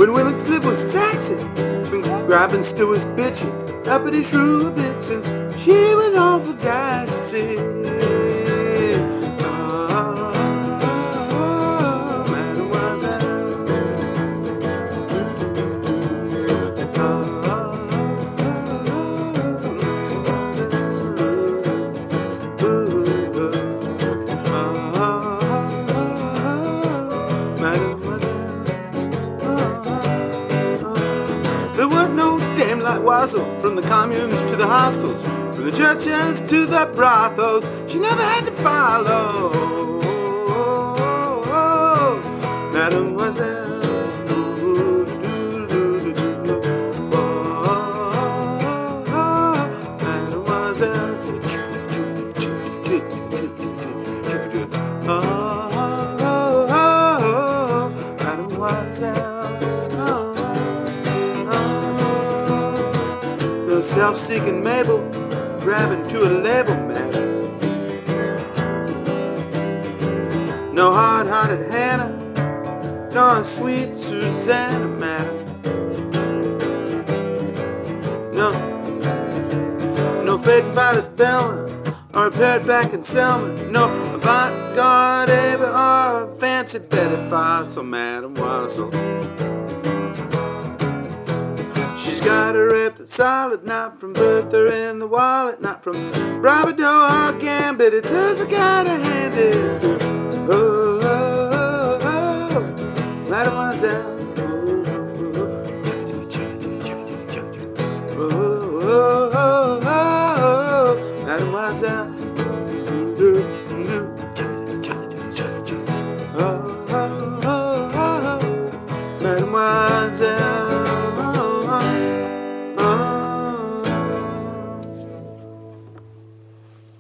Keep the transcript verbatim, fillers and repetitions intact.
When women's lip was sexy, when grabbing still was bitchy, uppity shrew vixen, she was awful dicey. There was no dame like Wazzle, from the communes to the hostels, from the churches to the brothels, she never had to follow. Mademoiselle, self-seeking Mabel, grabbing to a label, madam. No hard-hearted Hannah, nor sweet Susanna, madam. No, no fading Violet Velma, or a pared back in Selma. No avant-garde Ava, or a fancy Betty Fossil, Madam Wazzle. She's got a rep that's solid, not from birth or in the wallet, not from bravado or gambit. It's hers I gotta hand it to.